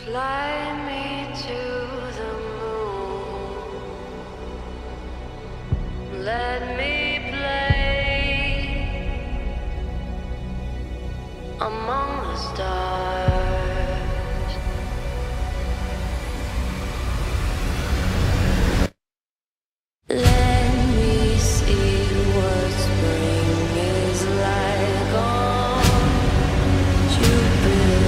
Fly me to the moon. Let me play among the stars. Let me see what spring is like on Jupiter.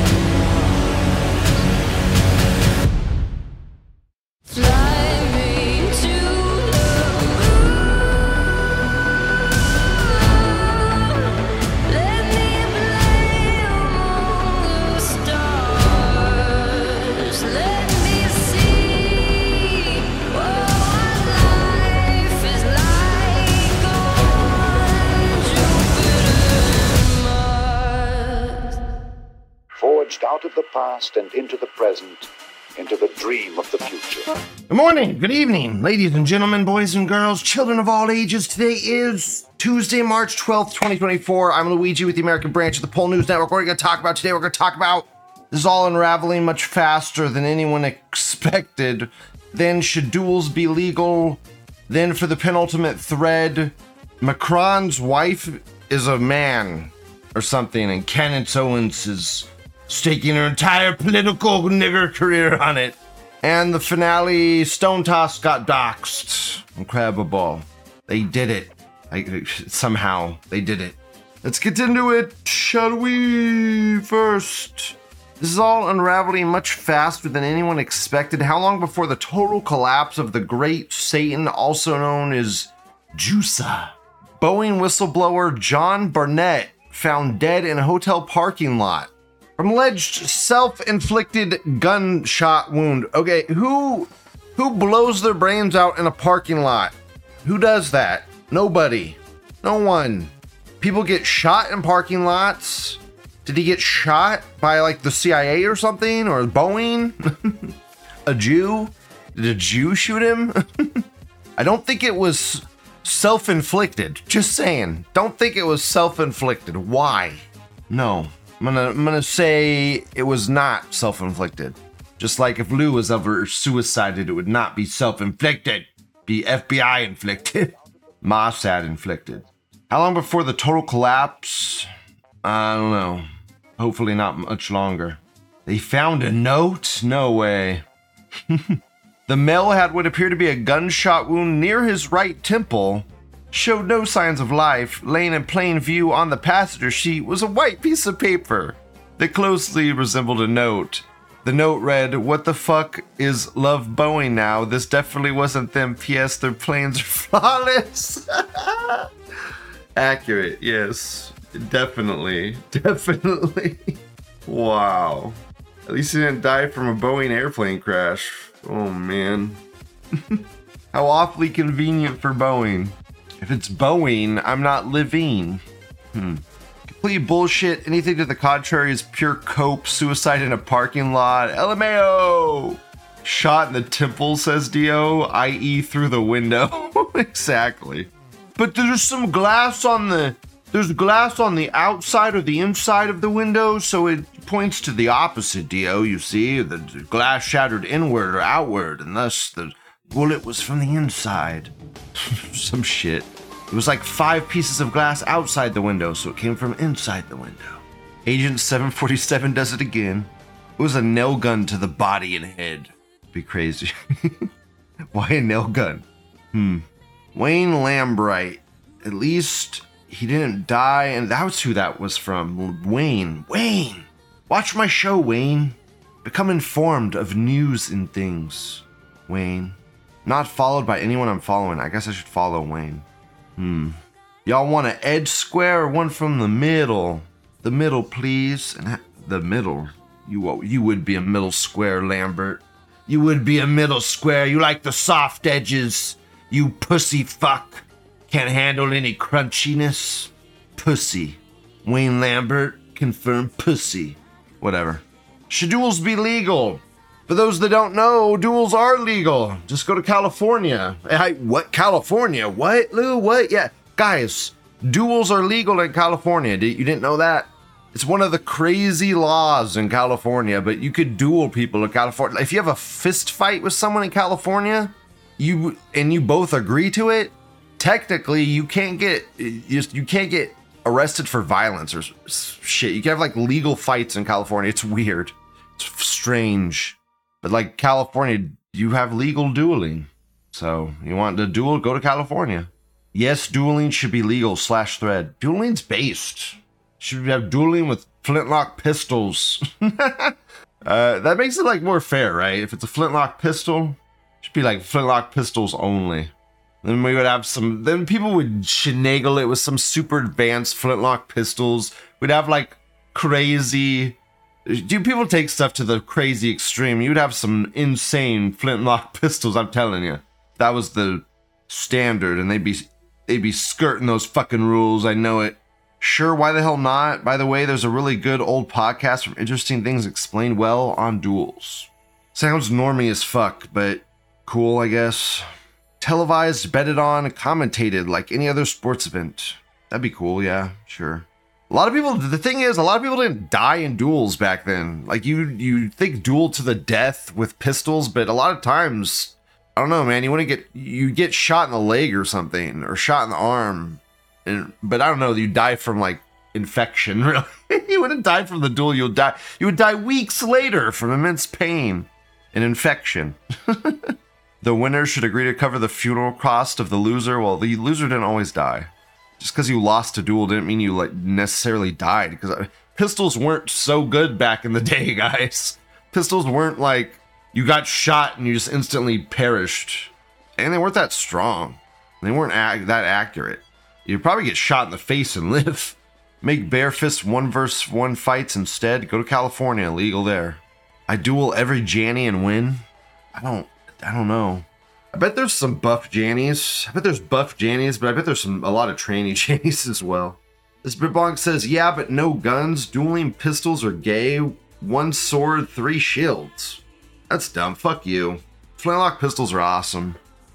Fly me to the moon. Let me play among the stars. Let me see what life is like on Jupiter and Mars. Forged out of the past and into the present, into the dream of the future. Good morning, good evening, ladies and gentlemen, boys and girls, children of all ages. Today is Tuesday, March 12th, 2024. I'm Luigi with the American branch of the Pole News Network. What are we going to talk about today? We're going to talk about this is all unraveling much faster than anyone expected. Then, should duels be legal? Then, for the penultimate thread, Macron's wife is a man or something, and Candace Owens is staking her entire political nigger career on it. And the finale, Stone Toss got doxxed. Incredible. They did it. Somehow, they did it. Let's get into it, shall we? First, this is all unraveling much faster than anyone expected. How long before the total collapse of the Great Satan, also known as Juica? Boeing whistleblower John Barnett found dead in a hotel parking lot from alleged self-inflicted gunshot wound. Okay, who blows their brains out in a parking lot? Who does that? Nobody. No one. People get shot in parking lots. Did he get shot by like the CIA or something? Or Boeing? A Jew? Did a Jew shoot him? I don't think it was self-inflicted. Just saying. Don't think it was self-inflicted. Why? No. I'm gonna say it was not self-inflicted. Just like if Lou was ever suicided, it would not be self-inflicted. Be FBI inflicted. Mossad inflicted. How long before the total collapse? I don't know. Hopefully not much longer. They found a note? No way. The male had what appeared to be a gunshot wound near his right temple. Showed no signs of life. Laying in plain view on the passenger seat was a white piece of paper that closely resembled a note. The note read, "What the fuck is Love Boeing now? This definitely wasn't them. P.S. Their planes are flawless." Accurate, yes. Definitely. Wow. At least he didn't die from a Boeing airplane crash. Oh, man. How awfully convenient for Boeing. If it's Boeing, I'm not living. Complete bullshit. Anything to the contrary is pure cope. Suicide in a parking lot. LMAO. Shot in the temple, says Dio, i.e. through the window. Exactly. But there's some glass on the... There's glass on the outside or the inside of the window, so it points to the opposite, Dio, you see. The glass shattered inward or outward, and thus the bullet was from the inside. Some shit. It was like 5 pieces of glass outside the window, so it came from inside the window. Agent 747 does it again. It was a nail gun to the body and head. Be crazy. Why a nail gun? Wayne Lambright. At least he didn't die, and that's who that was from. Wayne. Watch my show, Wayne. Become informed of news and things. Wayne. Not followed by anyone I'm following. I guess I should follow Wayne. Y'all want an edge square or one from the middle? The middle, please. And the middle. You would be a middle square, Lambert. You would be a middle square. You like the soft edges. You pussy fuck. Can't handle any crunchiness. Pussy. Wayne Lambert, confirmed pussy. Whatever. Should duels be legal? For those that don't know, duels are legal. Just go to California. What? California? What, Lou? What? Yeah. Guys, duels are legal in California. You didn't know that? It's one of the crazy laws in California, but you could duel people in California. If you have a fist fight with someone in California, you both agree to it, technically you can't get arrested for violence or shit. You can have like legal fights in California. It's weird. It's strange. But like California, you have legal dueling. So you want to duel, go to California. Yes, dueling should be legal /thread. Dueling's based. Should have dueling with flintlock pistols. That makes it like more fair, right? If it's a flintlock pistol, it should be like flintlock pistols only. Then we would have then people would finagle it with some super advanced flintlock pistols. We'd have like crazy, people take stuff to the crazy extreme. You'd have some insane flintlock pistols, I'm telling you. That was the standard, and they'd be skirting those fucking rules, I know it. Sure, why the hell not? By the way, there's a really good old podcast from Interesting Things Explained Well on duels. Sounds normie as fuck, but cool, I guess. Televised, betted on, and commentated like any other sports event. That'd be cool, yeah, sure. The thing is, a lot of people didn't die in duels back then. Like, you think duel to the death with pistols, but a lot of times, I don't know, man, you get shot in the leg or something, or shot in the arm. But I don't know, you die from like infection, really. You wouldn't die from the duel, you would die weeks later from immense pain and infection. The winner should agree to cover the funeral cost of the loser. Well, the loser didn't always die. Just because you lost a duel didn't mean you like necessarily died, because pistols weren't so good back in the day, guys. Pistols weren't like you got shot and you just instantly perished. And they weren't that strong. They weren't that accurate. You'd probably get shot in the face and live. Make bare fist 1v1 fights instead. Go to California, legal there. I duel every Janny and win. I don't know. I bet there's some buff Jannies. I bet there's buff Jannies, but I bet there's a lot of trainee Jannies as well. This Bitbonk says, yeah, but no guns. Dueling pistols are gay. 1 sword, 3 shields. That's dumb. Fuck you. Flintlock pistols are awesome.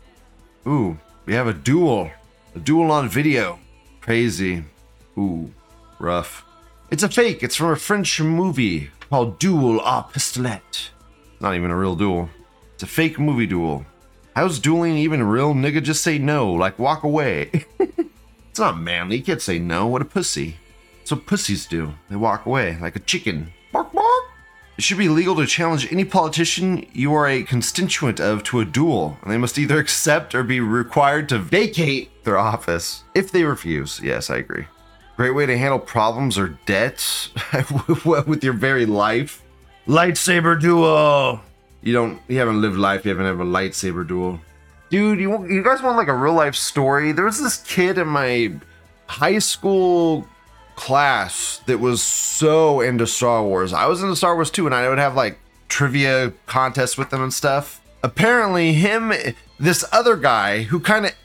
Ooh, we have a duel. A duel on video. Crazy. Ooh, rough. It's a fake. It's from a French movie called Duel à Pistolet. Not even a real duel. It's a fake movie duel. How's dueling even real? Nigga, just say no. Like, walk away. It's not manly. You can't say no. What a pussy. That's what pussies do. They walk away like a chicken. Bark, bark. It should be legal to challenge any politician you are a constituent of to a duel, and they must either accept or be required to vacate their office. If they refuse, yes, I agree. Great way to handle problems or debts with your very life. Lightsaber duel. You haven't lived life, you haven't had a lightsaber duel. Dude, you guys want like a real life story? There was this kid in my high school class that was so into Star Wars. I was into Star Wars too, and I would have like trivia contests with them and stuff. Apparently this other guy who kind of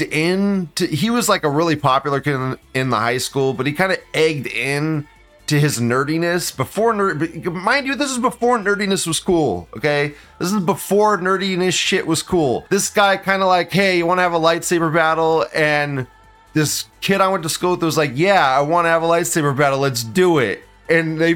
he was like a really popular kid in the high school, but he kind of egged in to his nerdiness mind you, this is before nerdiness was cool, okay? This is before nerdiness shit was cool. This guy kind of like, hey, you want to have a lightsaber battle? And this kid I went to school with was like, yeah, I want to have a lightsaber battle. Let's do it. And they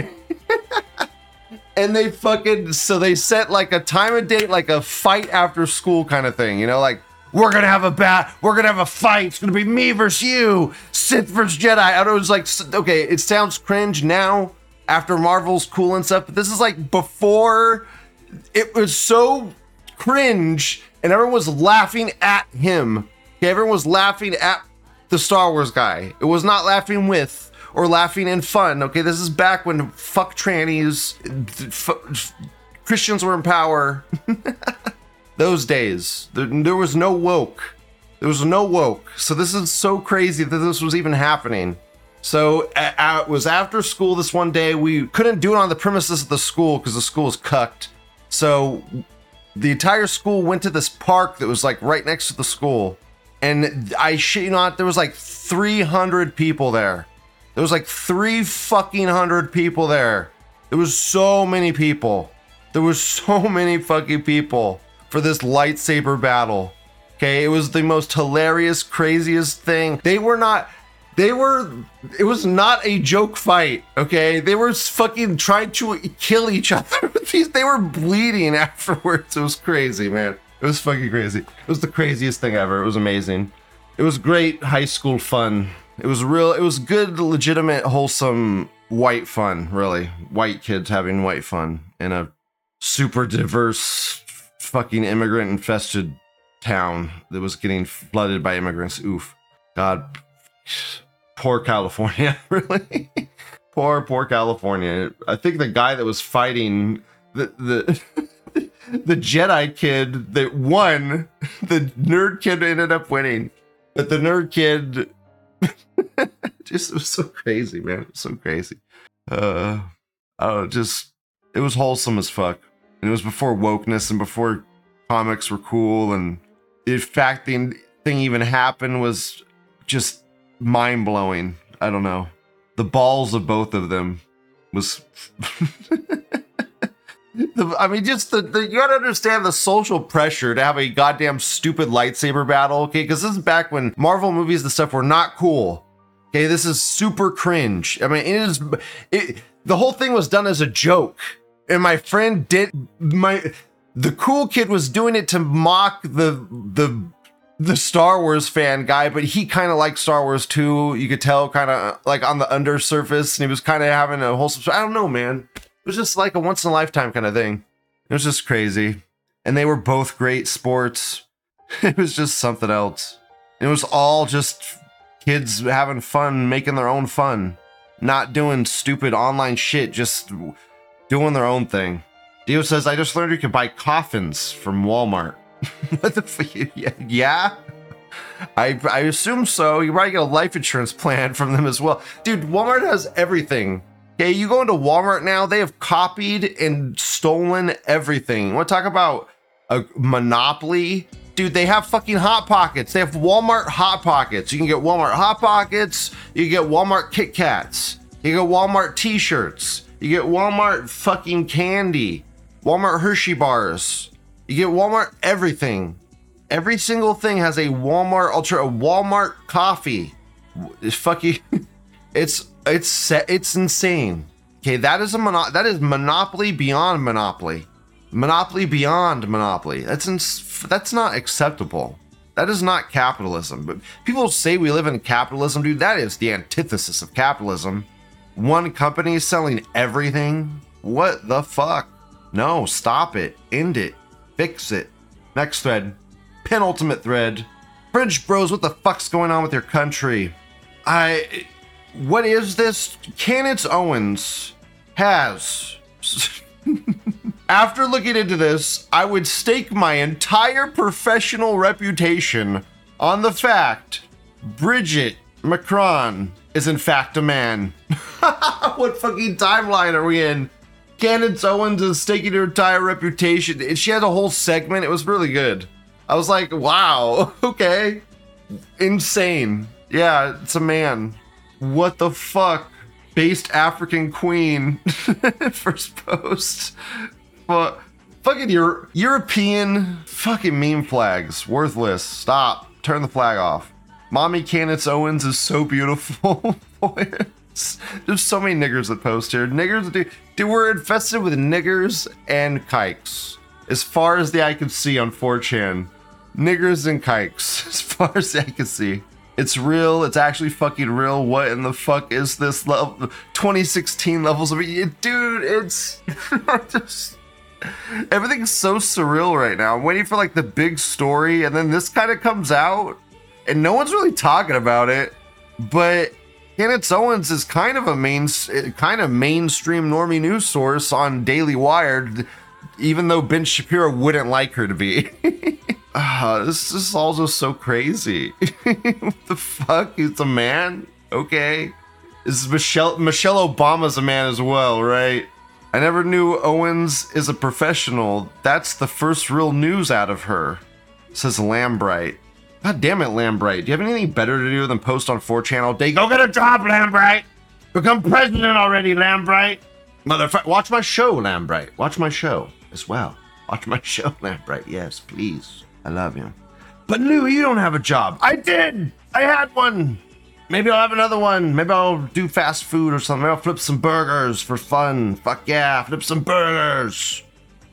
so they set like a time and date, like a fight after school kind of thing, you know, like we're gonna have a fight. It's gonna be me versus you, Sith versus Jedi. I was like, okay, it sounds cringe now after Marvel's cool and stuff, but this is like before it was so cringe, and everyone was laughing at him. Okay, everyone was laughing at the Star Wars guy. It was not laughing with or laughing in fun. Okay, this is back when fuck trannies, Christians were in power. Those days, there was no woke. There was no woke. So this is so crazy that this was even happening. So it was after school this one day. We couldn't do it on the premises of the school because the school is cucked. So the entire school went to this park that was like right next to the school. And I shit you not, there was like 300 people there. There was like 300 people there. There was so many people. There was so many fucking people for this lightsaber battle. Okay, it was the most hilarious, craziest thing. They it was not a joke fight, okay? They were fucking trying to kill each other. They were bleeding afterwards. It was crazy, man. It was fucking crazy. It was the craziest thing ever. It was amazing. It was great high school fun. It was good, legitimate, wholesome white fun, really. White kids having white fun in a super diverse, fucking immigrant infested town that was getting flooded by immigrants. Oof. God. Poor California, really. Poor California. I think the guy that was fighting the Jedi kid that won, the nerd kid ended up winning. But the nerd kid just, it was so crazy, man. It was so crazy. It was wholesome as fuck. And it was before wokeness and before comics were cool. And the fact the thing even happened was just mind-blowing. I don't know. The balls of both of them was... you gotta understand the social pressure to have a goddamn stupid lightsaber battle, okay? Because this is back when Marvel movies and stuff were not cool. Okay, this is super cringe. I mean, the whole thing was done as a joke. And my friend the cool kid was doing it to mock the Star Wars fan guy, but he kind of liked Star Wars too. You could tell kind of like on the undersurface, and he was kind of having a wholesome, I don't know, man. It was just like a once in a lifetime kind of thing. It was just crazy. And they were both great sports. It was just something else. It was all just kids having fun, making their own fun, not doing stupid online shit, just doing their own thing. Dio says, I just learned you can buy coffins from Walmart. What the fuck? Yeah? I assume so. You probably get a life insurance plan from them as well. Dude, Walmart has everything. Okay, you go into Walmart now, they have copied and stolen everything. You want to talk about a monopoly? Dude, they have fucking Hot Pockets. They have Walmart Hot Pockets. You can get Walmart Hot Pockets. You can get Walmart Kit Kats. You get Walmart t-shirts. You get Walmart fucking candy. Walmart Hershey bars. You get Walmart everything. Every single thing has a Walmart coffee. It's fucking... It's insane. Okay, that is monopoly beyond monopoly. Monopoly beyond monopoly. That's not acceptable. That is not capitalism. But people say we live in capitalism, dude. That is the antithesis of capitalism. One company selling everything. What the fuck? No, stop it. End it. Fix it. Next thread. Penultimate thread. Fringe bros, what the fuck's going on with your country? What is this? Candace Owens has... After looking into this, I would stake my entire professional reputation on the fact Bridget Macron is in fact a man. What fucking timeline are we in? Candace Owens is staking her entire reputation. And she had a whole segment. It was really good. I was like, wow, okay. Insane. Yeah, it's a man. What the fuck? Based African queen. First post. But fucking European fucking meme flags. Worthless. Stop. Turn the flag off. Mommy Candace Owens is so beautiful. Boy, there's so many niggers that post here. Niggers, dude, we're infested with niggers and kikes. As far as the eye can see on 4chan. Niggers and kikes. As far as the eye can see. It's real. It's actually fucking real. What in the fuck is this level? 2016 levels of it. Dude, it's just... Everything's so surreal right now. I'm waiting for like the big story, and then this kind of comes out, and no one's really talking about it. But Candace Owens is kind of a mainstream normie news source on Daily Wired, even though Ben Shapiro wouldn't like her to be. This is also so crazy. What the fuck? He's a man? Okay. This is Michelle Obama's a man as well, right? I never knew Owens is a professional. That's the first real news out of her, says Lambright. God damn it, Lambright. Do you have anything better to do than post on 4chan all day? Go get a job, Lambright! Become president already, Lambright! Motherfucker, watch my show, Lambright. Watch my show as well. Watch my show, Lambright. Yes, please. I love you. But Lou, you don't have a job. I did! I had one! Maybe I'll have another one. Maybe I'll do fast food or something. Maybe I'll flip some burgers for fun. Fuck yeah, flip some burgers.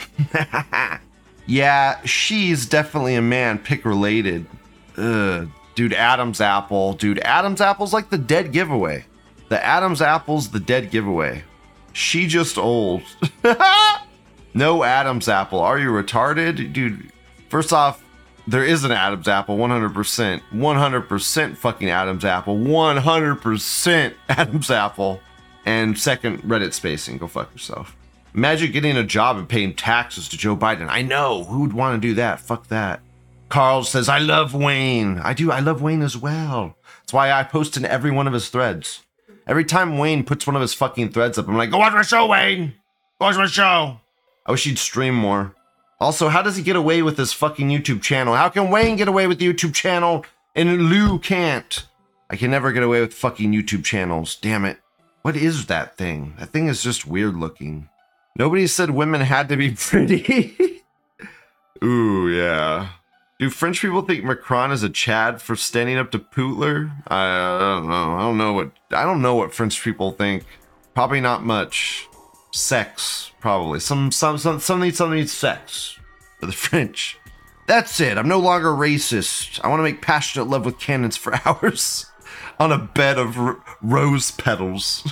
Yeah, she's definitely a man. Pick related. Ugh. Dude, Adam's apple. Dude, Adam's apple's like the dead giveaway. The Adam's apple's the dead giveaway. She just old. No Adam's apple. Are you retarded? Dude, first off, there is an Adam's apple, 100%. 100% fucking Adam's apple. 100% Adam's apple. And second, Reddit spacing. Go fuck yourself. Imagine getting a job and paying taxes to Joe Biden. I know. Who would want to do that? Fuck that. Carl says, I love Wayne. I do. I love Wayne as well. That's why I post in every one of his threads. Every time Wayne puts one of his fucking threads up, I'm like, go watch my show, Wayne. Go watch my show. I wish he'd stream more. Also, how does he get away with his fucking YouTube channel? How can Wayne get away with the YouTube channel and Lou can't? I can never get away with fucking YouTube channels. Damn it. What is that thing? That thing is just weird looking. Nobody said women had to be pretty. Ooh, yeah. Do French people think Macron is a Chad for standing up to Putler? I don't know. I don't know what French people think. Probably not much. Sex, probably. Something sex for the French. That's it. I'm no longer racist. I want to make passionate love with cannons for hours on a bed of rose petals.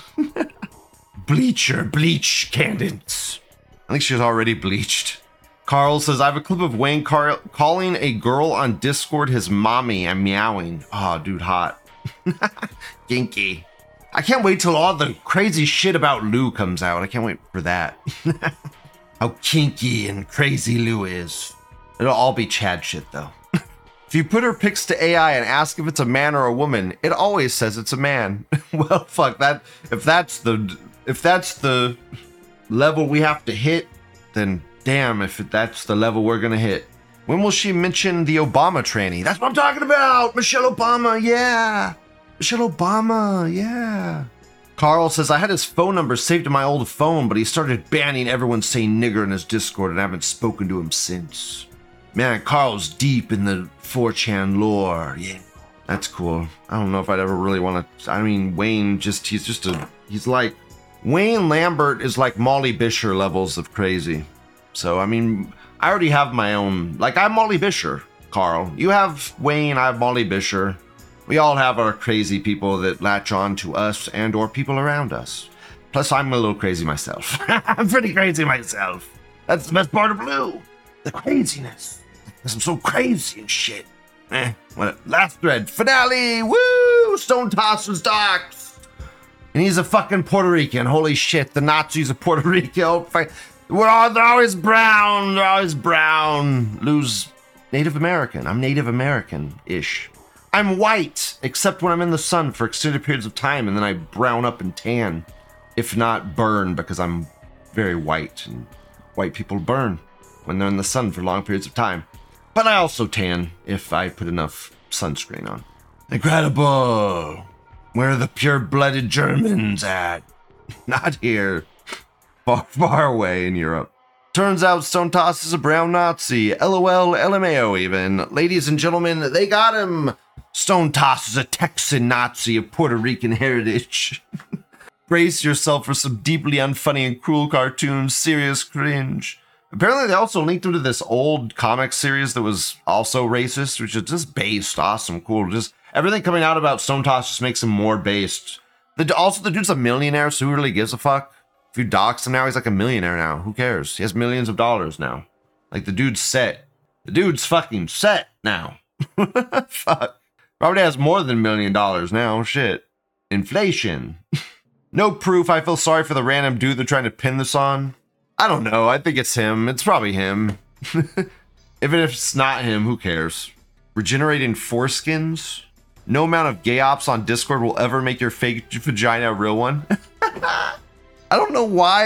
Bleach cannons. I think she's already bleached. Carl says, I have a clip of Wayne calling a girl on Discord his mommy and meowing. Oh, dude, hot. Kinky. I can't wait till all the crazy shit about Lou comes out. I can't wait for that. How kinky and crazy Lou is. It'll all be Chad shit, though. If you put her pics to AI and ask if it's a man or a woman, it always says it's a man. Well, fuck that. If that's the level we have to hit, then damn if that's the level we're gonna hit. When will she mention the Obama tranny? That's what I'm talking about! Michelle Obama, yeah! Michelle Obama, yeah. Carl says, I had his phone number saved in my old phone, but he started banning everyone saying nigger in his Discord and I haven't spoken to him since. Man, Carl's deep in the 4chan lore, yeah. That's cool. I don't know if I'd ever really want to... I mean, Wayne he's like... Wayne Lambert is like Molly Bisher levels of crazy. So, I mean, I already have my own... Like, I'm Molly Bisher, Carl. You have Wayne, I have Molly Bisher. We all have our crazy people that latch on to us and or people around us. Plus, I'm a little crazy myself. I'm pretty crazy myself. That's the best part of Blue. The craziness. Because I'm so crazy and shit. Last thread. Finale. Woo! Stone Tossers docs. And he's a fucking Puerto Rican. Holy shit. The Nazis of Puerto Rico. They're always brown. They're always brown. Lou's Native American. I'm Native American-ish. I'm white, except when I'm in the sun for extended periods of time, and then I brown up and tan. If not burn, because I'm very white, and white people burn when they're in the sun for long periods of time. But I also tan if I put enough sunscreen on. Incredible! Where are the pure-blooded Germans at? Not here. Far, far away in Europe. Turns out Stone Toss is a brown Nazi. LOL, LMAO even. Ladies and gentlemen, they got him. Stone Toss is a Texan Nazi of Puerto Rican heritage. Brace yourself for some deeply unfunny and cruel cartoons. Serious cringe. Apparently they also linked him to this old comic series that was also racist, which is just based. Awesome, cool. Just everything coming out about Stone Toss just makes him more based. Also, the dude's a millionaire, so who really gives a fuck? If you dox him now, he's like a millionaire now. Who cares? He has millions of dollars now. Like, the dude's set. The dude's fucking set now. Fuck. Probably has more than $1 million now. Shit. Inflation. No proof. I feel sorry for the random dude they're trying to pin this on. I don't know. I think it's him. It's probably him. Even if it's not him, who cares? Regenerating foreskins? No amount of gay ops on Discord will ever make your fake vagina a real one. I don't know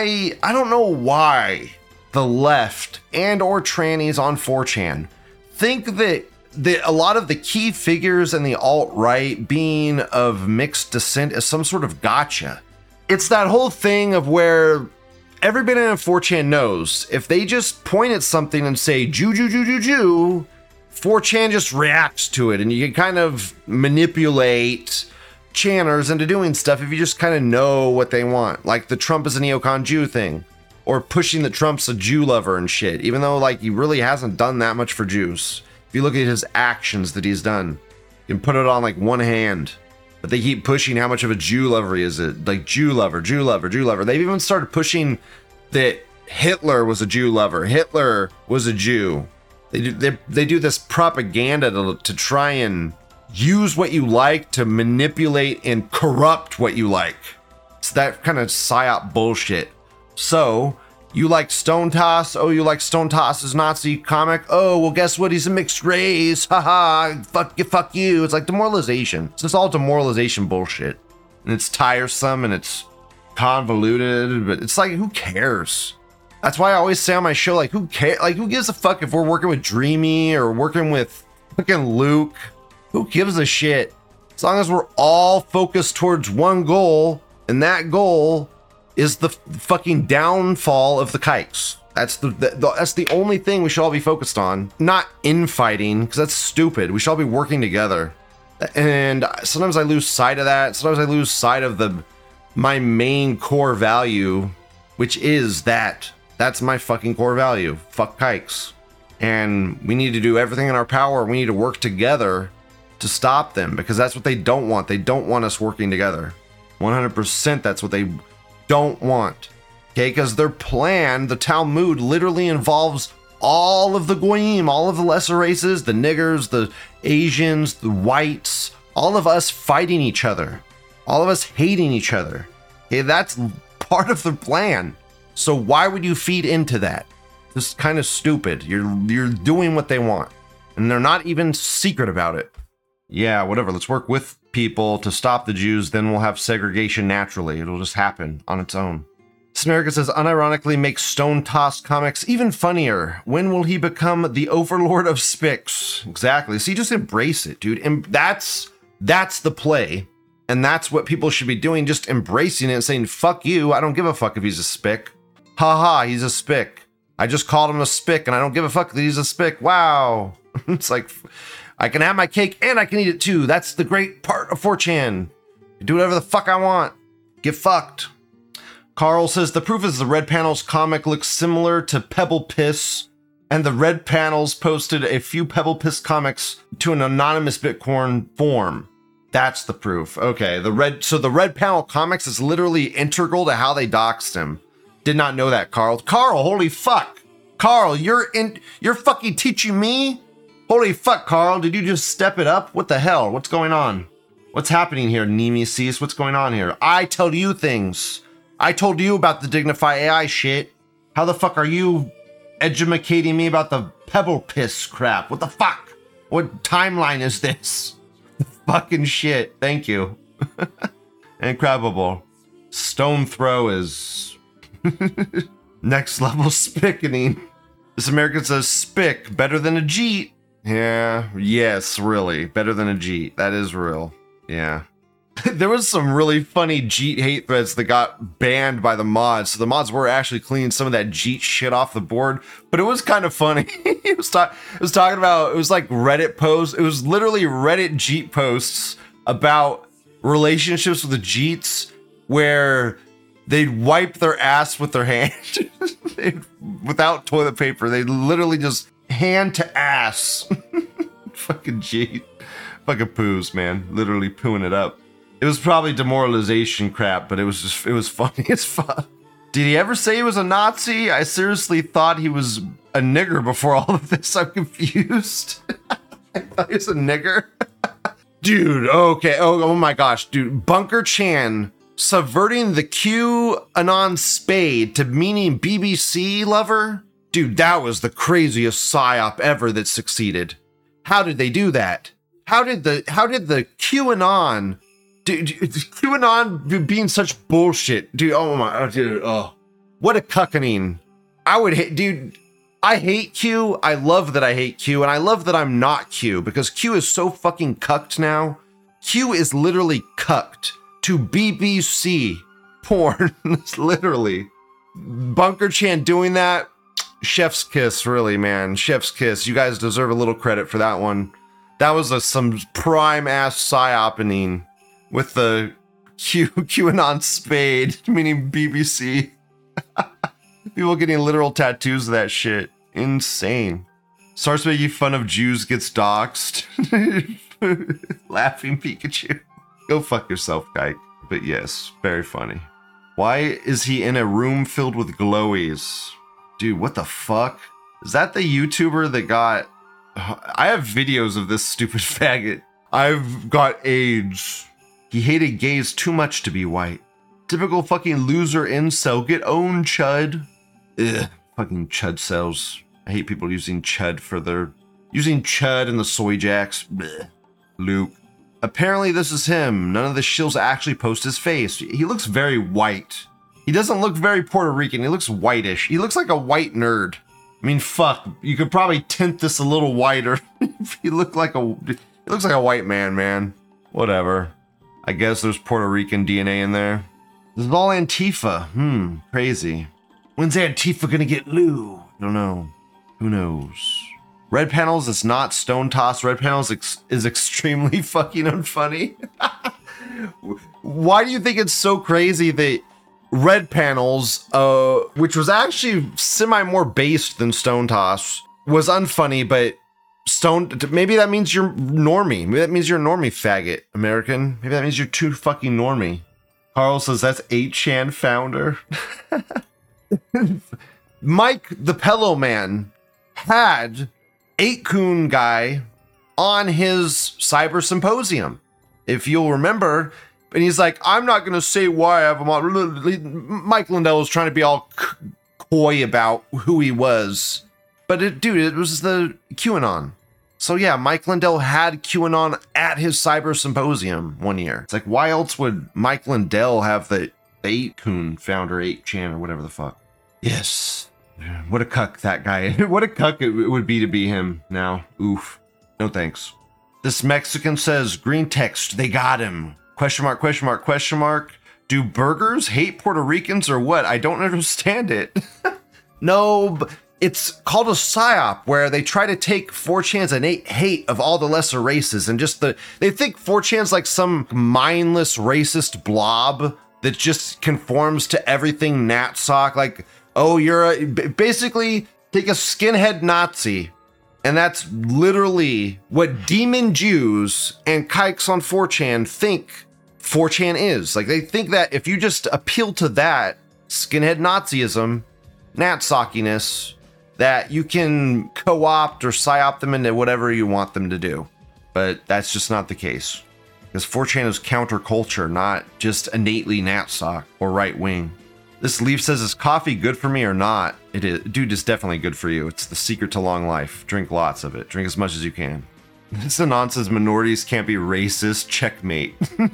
why the left and or trannies on 4chan think that a lot of the key figures in the alt-right being of mixed descent is some sort of gotcha. It's that whole thing of where everybody in 4chan knows if they just point at something and say Jew, 4chan just reacts to it, and you can kind of manipulate, channers into doing stuff if you just kind of know what they want. Like the Trump is a neocon Jew thing. Or pushing that Trump's a Jew lover and shit. Even though like he really hasn't done that much for Jews. If you look at his actions that he's done, you can put it on like one hand. But they keep pushing how much of a Jew lover he is. Like Jew lover, Jew lover, Jew lover. They've even started pushing that Hitler was a Jew lover. Hitler was a Jew. They do this propaganda to try and use what you like to manipulate and corrupt what you like. It's that kind of psyop bullshit. So, you like Stone Toss? Oh, you like Stone Toss's Nazi comic? Oh, well, guess what? He's a mixed race. Haha, fuck you. It's like demoralization. It's just all demoralization bullshit. And it's tiresome and it's convoluted, but it's like, who cares? That's why I always say on my show, like, who cares? Like, who gives a fuck if we're working with Dreamy or working with fucking Luke? Who gives a shit? As long as we're all focused towards one goal, and that goal is the fucking downfall of the kikes. That's the only thing we should all be focused on. Not infighting, because that's stupid. We should all be working together. And sometimes I lose sight of that. Sometimes I lose sight of my main core value, which is that. That's my fucking core value. Fuck kikes. And we need to do everything in our power. We need to work together to stop them, because that's what they don't want. They don't want us working together. 100% that's what they don't want. Okay, because their plan, the Talmud, literally involves all of the goyim, all of the lesser races, the niggers, the Asians, the whites, all of us fighting each other, all of us hating each other. Okay, that's part of the plan. So why would you feed into that? This is kind of stupid. You're doing what they want, and they're not even secret about it. Yeah, whatever. Let's work with people to stop the Jews, then we'll have segregation naturally. It'll just happen on its own. Samerica says, unironically makes Stone Toss comics even funnier. When will he become the overlord of Spix? Exactly. See, just embrace it, dude. And that's the play. And that's what people should be doing, just embracing it and saying, fuck you, I don't give a fuck if he's a spick. Haha, he's a spick. I just called him a spick and I don't give a fuck that he's a spick. Wow. It's like, I can have my cake and I can eat it too. That's the great part of 4chan. Do whatever the fuck I want. Get fucked. Carl says, the proof is the Red Panels comic looks similar to Pebble Piss, and the Red Panels posted a few Pebble Piss comics to an anonymous Bitcoin forum. That's the proof. Okay, the Red Panel comics is literally integral to how they doxed him. Did not know that, Carl. Carl, holy fuck. Carl, you're fucking teaching me? Holy fuck, Carl, did you just step it up? What the hell? What's going on? What's happening here, Nemesis? What's going on here? I tell you things. I told you about the Dignify AI shit. How the fuck are you educating me about the Pebble Piss crap? What the fuck? What timeline is this? Fucking shit. Thank you. Incredible. Stone Throw is next level spickening. This American says spick better than a Jeet. Yeah, yes, really. Better than a Jeet. That is real. Yeah. There was some really funny Jeet hate threads that got banned by the mods. So the mods were actually cleaning some of that Jeet shit off the board, but it was kind of funny. It was talking about, it was like Reddit posts. It was literally Reddit Jeet posts about relationships with the Jeets where they'd wipe their ass with their hand without toilet paper. They literally just hand to ass. Fucking Jeet. Fucking poos, man. Literally pooing it up. It was probably demoralization crap, but it was funny as fuck. Did he ever say he was a Nazi? I seriously thought he was a nigger before all of this. I'm confused. I thought he was a nigger. Dude, okay. Oh my gosh, dude. Bunker Chan subverting the QAnon spade to meaning BBC lover? Dude, that was the craziest psyop ever that succeeded. How did they do that? How did the QAnon... Dude, QAnon being such bullshit, dude. Oh my, dude. Oh, what a cuckening. I would hate, dude. I hate Q. I love that I hate Q, and I love that I'm not Q because Q is so fucking cucked now. Q is literally cucked to BBC porn. Literally. Bunker Chan doing that. Chef's kiss, really, man. Chef's kiss. You guys deserve a little credit for that one. That was some prime ass psyopening. with the QAnon spade, meaning BBC. People getting literal tattoos of that shit. Insane. Starts making fun of Jews gets doxxed. Laughing Pikachu. Go fuck yourself, guy. But yes, very funny. Why is he in a room filled with glowies? Dude, what the fuck? Is that the YouTuber that got... I have videos of this stupid faggot. I've got AIDS. He hated gays too much to be white. Typical fucking loser incel. Get owned, chud. Ugh. Fucking chud cells. I hate people using chud for their... Using chud in the soy jacks. Blech. Luke. Apparently this is him. None of the shills actually post his face. He looks very white. He doesn't look very Puerto Rican. He looks whitish. He looks like a white nerd. I mean, fuck. You could probably tint this a little whiter. He looks like a white man. Whatever. I guess there's Puerto Rican DNA in there. This is all Antifa. Crazy. When's Antifa gonna get Lou? I don't know. Who knows? Red Panels is not Stone Toss. Red Panels is extremely fucking unfunny. Why do you think it's so crazy that Red Panels, which was actually semi more based than Stone Toss, was unfunny, but maybe that means you're normie. Maybe that means you're a normie, faggot, American. Maybe that means you're too fucking normie. Carl says that's 8chan founder. Mike the Pillow Man had 8kun guy on his cyber symposium, if you'll remember, and he's like, I'm not gonna say why I have him on. Mike Lindell was trying to be all coy about who he was, but it was the QAnon. So yeah, Mike Lindell had QAnon at his cyber symposium one year. It's like, why else would Mike Lindell have the 8kun founder, 8chan, or whatever the fuck? Yes. What a cuck that guy. What a cuck it would be to be him now. Oof. No thanks. This Mexican says, green text, they got him. Question mark, question mark, question mark. Do burgers hate Puerto Ricans or what? I don't understand it. No, it's called a psyop, where they try to take 4chan's innate hate of all the lesser races and just they think 4chan's like some mindless racist blob that just conforms to everything Natsock. Like, oh, you're basically take a skinhead Nazi, and that's literally what demon Jews and kikes on 4chan think 4chan is. Like, they think that if you just appeal to that skinhead Nazism, Natsockiness, that you can co-opt or psyop them into whatever you want them to do. But that's just not the case. Because 4chan is counterculture, not just innately Natsock or right wing. This Leaf says, is coffee good for me or not? It is. Dude, it's definitely good for you. It's the secret to long life. Drink lots of it. Drink as much as you can. This Anon says minorities can't be racist. Checkmate.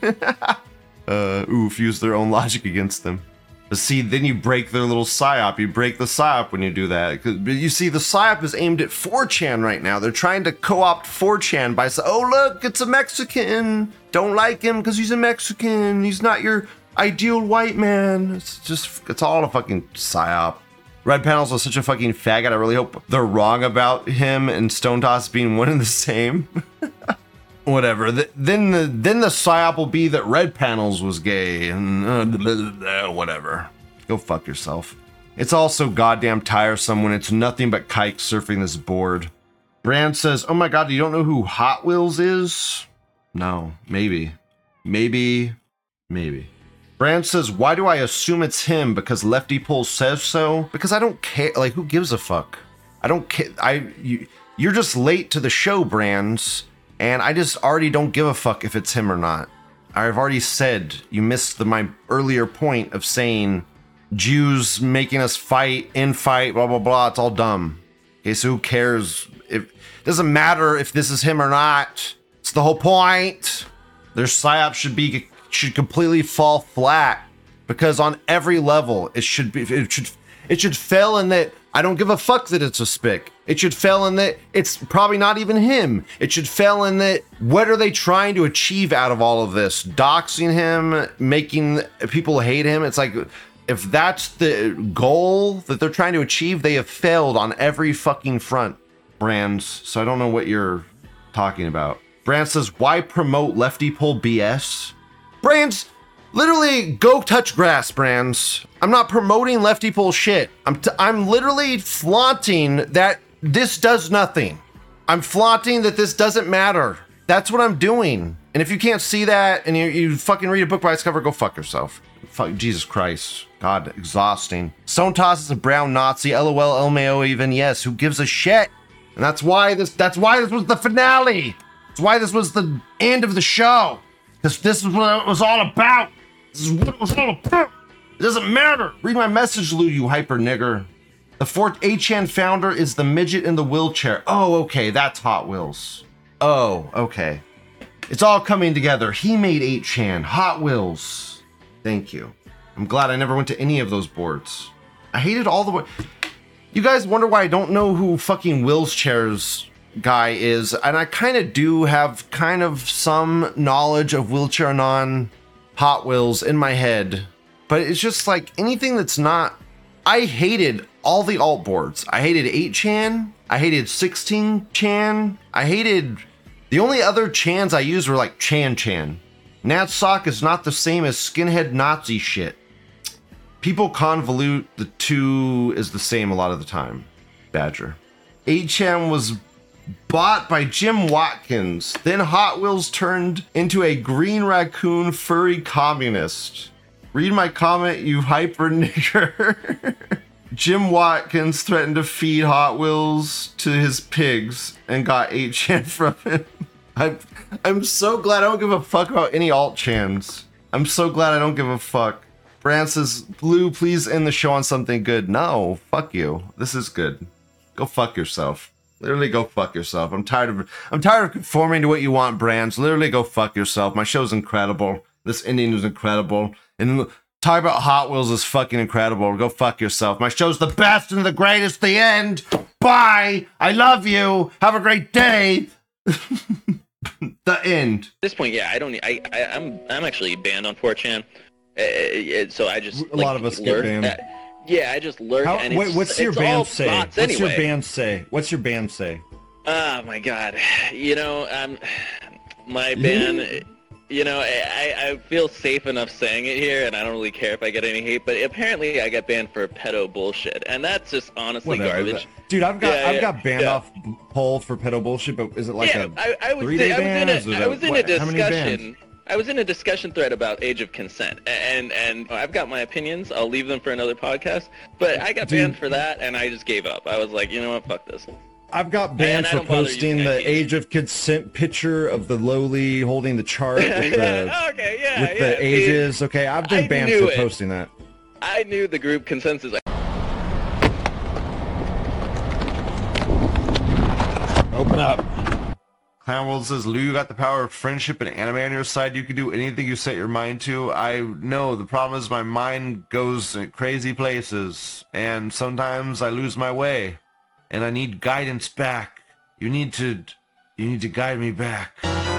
Oof, use their own logic against them. But see, then you break their little psyop. You break the psyop when you do that. But you see, the psyop is aimed at 4chan right now. They're trying to co-opt 4chan by saying, oh, look, it's a Mexican. Don't like him because he's a Mexican. He's not your ideal white man. It's all a fucking psyop. Red Panels was such a fucking faggot. I really hope they're wrong about him and Stone Toss being one and the same. Whatever. Then the psyop will be that Red Panels was gay and whatever. Go fuck yourself. It's all so goddamn tiresome when it's nothing but kikes surfing this board. Brand says, oh my god, you don't know who Hot Wheels is? No, maybe. Brand says, why do I assume it's him? Because Lefty Pole says so? Because I don't care. Like, who gives a fuck? I don't care. You're just late to the show, Brands. And I just already don't give a fuck if it's him or not. I've already said, you missed my earlier point of saying Jews making us fight, infight, blah, blah, blah. It's all dumb. Okay, so who cares? It doesn't matter if this is him or not. It's the whole point. Their psyop should completely fall flat, because on every level it should fail in that I don't give a fuck that it's a spick. It should fail in that it's probably not even him. It should fail in that what are they trying to achieve out of all of this? Doxing him, making people hate him. It's like, if that's the goal that they're trying to achieve, they have failed on every fucking front, Brands. So I don't know what you're talking about. Brand says, why promote Lefty Pole BS? Brands, literally go touch grass, Brands. I'm not promoting lefty bullshit. I'm literally flaunting that this does nothing. I'm flaunting that this doesn't matter. That's what I'm doing. And if you can't see that and you fucking read a book by its cover, go fuck yourself. Fuck, Jesus Christ. God, exhausting. Stone Toss is a brown Nazi. LOL, LMAO even. Yes, who gives a shit? And that's why this was the finale. That's why this was the end of the show. Because this is what it was all about. This is what it was all about. It doesn't matter. Read my message, Lou, you hyper nigger. The fourth 8chan founder is the midget in the wheelchair. Oh, okay, that's Hot Wheels. Oh, okay. It's all coming together. He made 8chan. Hot Wheels. Thank you. I'm glad I never went to any of those boards. I hated all the way. You guys wonder why I don't know who fucking Will's Chairs guy is, and I kind of do have kind of some knowledge of Wheelchair Non Hot Wheels in my head, but it's just like anything that's not. I hated all the alt boards. I hated 8chan. I hated 16chan. I hated. The only other chans I used were like Chan. Natsock is not the same as skinhead Nazi shit. People convolute the two is the same a lot of the time. Badger. 8chan was bought by Jim Watkins. Then Hot Wheels turned into a green raccoon furry communist. Read my comment, you hyper nigger. Jim Watkins threatened to feed Hot Wheels to his pigs and got 8chan from him. I'm so glad I don't give a fuck about any alt-chans. I'm so glad I don't give a fuck. Brand says, Blue, please end the show on something good. No, fuck you. This is good. Go fuck yourself. Literally go fuck yourself. I'm tired of conforming to what you want, Brands. Literally go fuck yourself. My show's incredible. This ending is incredible. And talk about Hot Wheels is fucking incredible. Go fuck yourself. My show's the best and the greatest. The end. Bye. I love you. Have a great day. The end. At this point, yeah, I'm actually banned on 4chan. So I just a lot of us get banned. Yeah, I just lurk. What's your band say? What's your band say? What's your band say? Oh my god, my band. I feel safe enough saying it here, and I don't really care if I get any hate. But apparently, I get banned for pedo bullshit, and that's just honestly garbage. Dude, I've got banned off poll for pedo bullshit, but is it like a 3-day ban? I was in a discussion. I was in a discussion thread about age of consent, and I've got my opinions. I'll leave them for another podcast. But I got banned for that, and I just gave up. I was like, you know what, fuck this. I've got banned for posting the age of consent picture of the lowly holding the chart with the ages. Okay, I've been banned for posting that. I knew the group consensus. Open up. Clownworld says, Lou, you got the power of friendship and anime on your side. You can do anything you set your mind to. I know. The problem is my mind goes in crazy places, and sometimes I lose my way, and I need guidance back. You need to guide me back.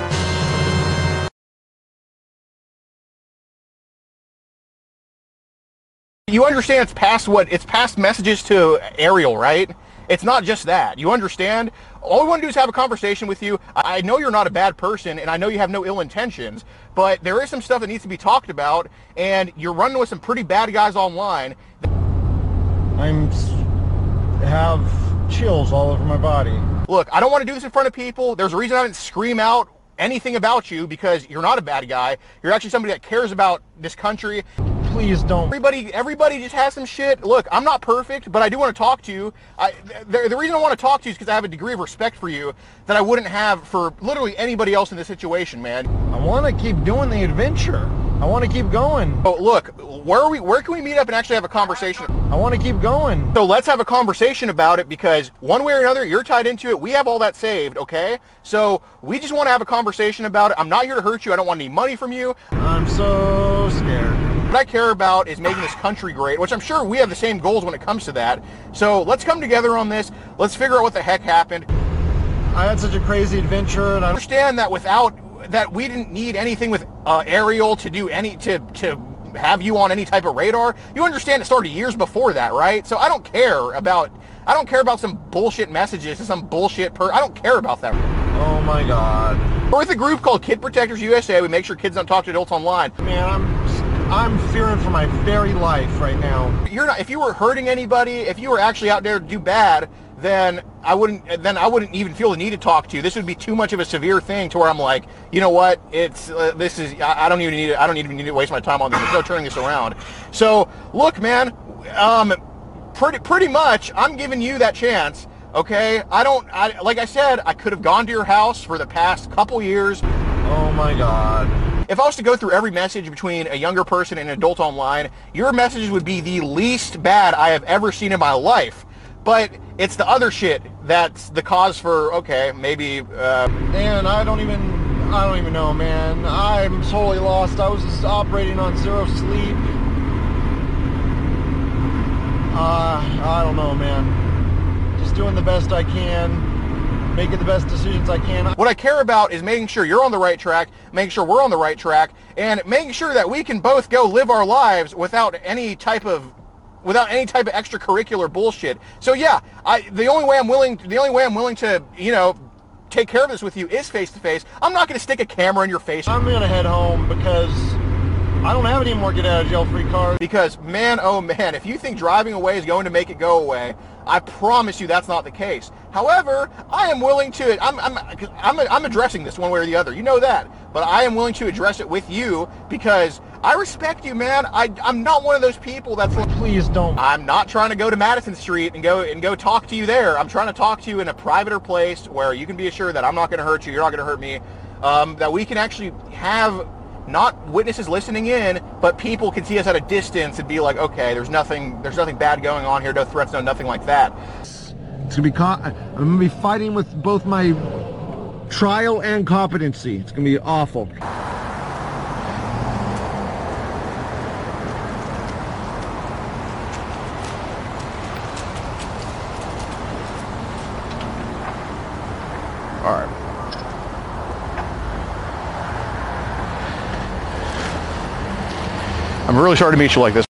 You understand it's past messages to Ariel, right? It's not just that. You understand? All we want to do is have a conversation with you. I know you're not a bad person, and I know you have no ill intentions, but there is some stuff that needs to be talked about, and you're running with some pretty bad guys online. I have chills all over my body. Look, I don't want to do this in front of people. There's a reason I didn't scream out anything about you, because you're not a bad guy. You're actually somebody that cares about this country. Please don't. Everybody just has some shit. Look, I'm not perfect, but I do want to talk to you. The reason I want to talk to you is because I have a degree of respect for you that I wouldn't have for literally anybody else in this situation, man. I want to keep doing the adventure. I want to keep going. Oh, look, where can we meet up and actually have a conversation? I want to keep going. So let's have a conversation about it, because one way or another, you're tied into it. We have all that saved, okay? So we just want to have a conversation about it. I'm not here to hurt you. I don't want any money from you. I'm so scared. What I care about is making this country great, which I'm sure we have the same goals when it comes to that. So let's come together on this. Let's figure out what the heck happened. I had such a crazy adventure, and I understand that that we didn't need anything with Ariel to do to have you on any type of radar. You understand it started years before that, right? So I don't care about some bullshit messages to some bullshit I don't care about that. Oh my God. We're with a group called Kid Protectors USA. We make sure kids don't talk to adults online. Man, I'm fearing for my very life right now. You're not. If you were hurting anybody, if you were actually out there to do bad, then I wouldn't even feel the need to talk to you. This would be too much of a severe thing to where I'm like, you know what? It's this is. I don't even need to waste my time on this. There's no turning this around. So look, man. Pretty much, I'm giving you that chance. Okay, like I said, I could have gone to your house for the past couple years. Oh my God. If I was to go through every message between a younger person and an adult online, your messages would be the least bad I have ever seen in my life. But it's the other shit that's the cause for, okay, maybe, Man, I don't even know, man. I'm totally lost. I was just operating on zero sleep. I don't know, man. Just doing the best I can, making the best decisions I can. What I care about is making sure you're on the right track, making sure we're on the right track, and making sure that we can both go live our lives without any type of extracurricular bullshit. So yeah, the only way I'm willing to, take care of this with you is face to face. I'm not going to stick a camera in your face. I'm going to head home because I don't have any more get out of jail free cards. Because man, oh man, if you think driving away is going to make it go away, I promise you that's not the case. However, I am willing to, I'm addressing this one way or the other. You know that. But I am willing to address it with you because I respect you, man. I'm not one of those people that's like, please don't. I'm not trying to go to Madison Street and go talk to you there. I'm trying to talk to you in a privater place where you can be assured that I'm not going to hurt you, you're not going to hurt me, that we can actually have not witnesses listening in, but people can see us at a distance and be like, okay, there's nothing bad going on here, no threats, no nothing like that. It's gonna be I'm gonna be fighting with both my trial and competency. It's gonna be awful. All right. I'm really sorry to meet you like this.